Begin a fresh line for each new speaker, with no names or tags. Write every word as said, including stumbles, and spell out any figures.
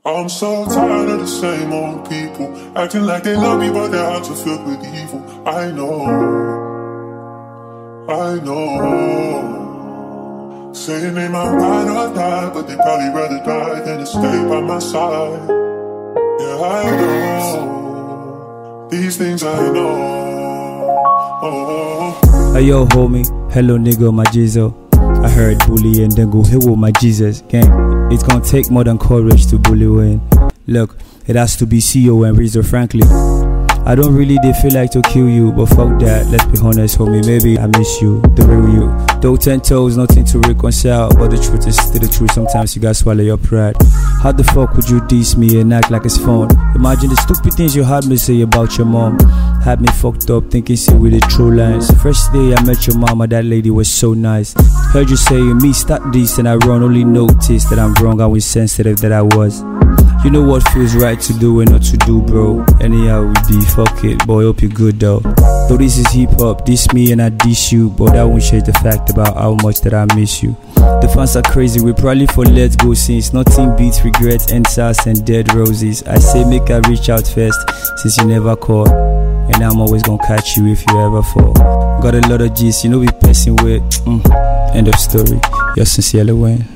I'm so tired of the same old people acting like they love me, but their hearts are filled with evil. I know, I know. Saying they might ride or die, but they probably rather die than to stay by my side. Yeah, I know. These things I know. Oh.
Hey yo, homie. Hello, nigga, my Jizo. I heard bully and then go, hey, whoa, my Jesus. Gang. It's gonna take more than courage to bully win. Look, it has to be C O and Rizzo Franklin. I don't really they feel like to kill you, but fuck that, let's be honest, homie. Maybe I miss you, the real you. Though ten toes, nothing to reconcile, but the truth is still the truth. Sometimes you gotta swallow your pride. How the fuck would you diss me and act like it's fun? Imagine the stupid things you had me say about your mom. Had me fucked up thinking see with the true lines. First day I met your mama, that lady was so nice. Heard you saying me start this and I run, only notice that I'm wrong, I was sensitive that I was. You know what feels right to do and not to do, bro. Anyhow we be, fuck it, boy, hope you good though. Though this is hip hop, diss me and I diss you, but that won't change the fact about how much that I miss you. The fans are crazy, we probably for let's go since nothing beats regret, answers and dead roses. I say make I reach out first, since you never called, and I'm always gonna catch you if you ever fall. Got a lot of G's, you know we passing with, mm, end of story, you're sincerely Wayne.